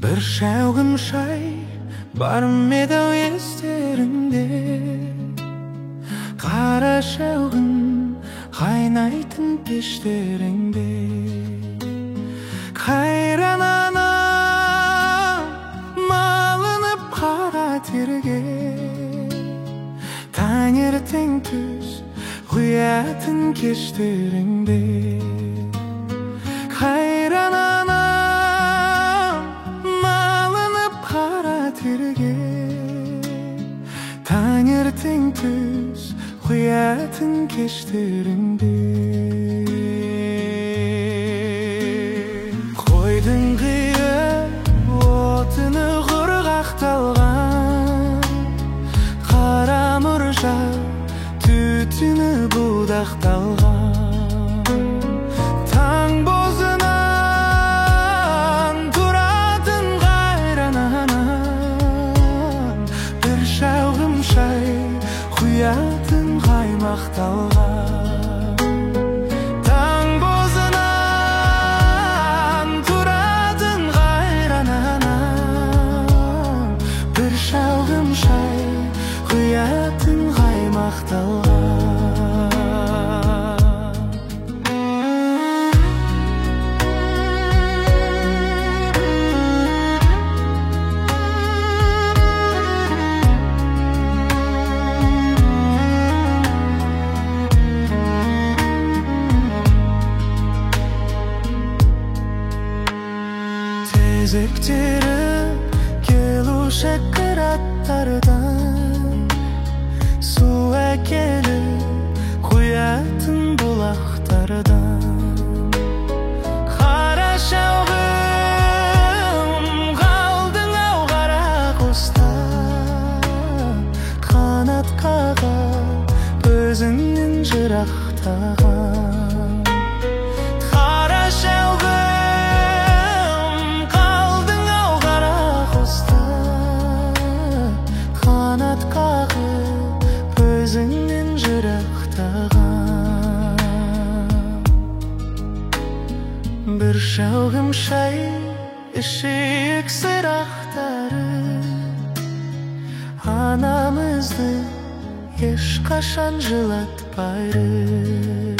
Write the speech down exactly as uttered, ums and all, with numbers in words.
Bir şәугім шай бар еді естеріңде, қара шәугім қайнайтын пештеріңде. Қайран анам малынып қара терге, таңертең түс құятын кештеріңде. Қайран анам малынып қара терге, таңертең түс құятын кештеріңде. Қойдың қиып отыны құрғақталған, қара мұржа түтіні будақталған. Таң бозынан тұратын қайран анам, бір шәугім шай құятын қаймақталған. Таң бозынан тұратын қайран анам, бір шәугім шай құятын қаймақталған. Тезектері келуші қыраттардан, су әкеліп құятын бұлақтардан. Қара шәугім қалдың ау қара құста, қанат қағып өзіңнен жырақтаған. Қара шәугім қалдың ау қара құста, қанат қағып өзіңнен жырақтаған. Bir şәугім шай ішейік сырақтары, анамызды ешқашан жылатпайды.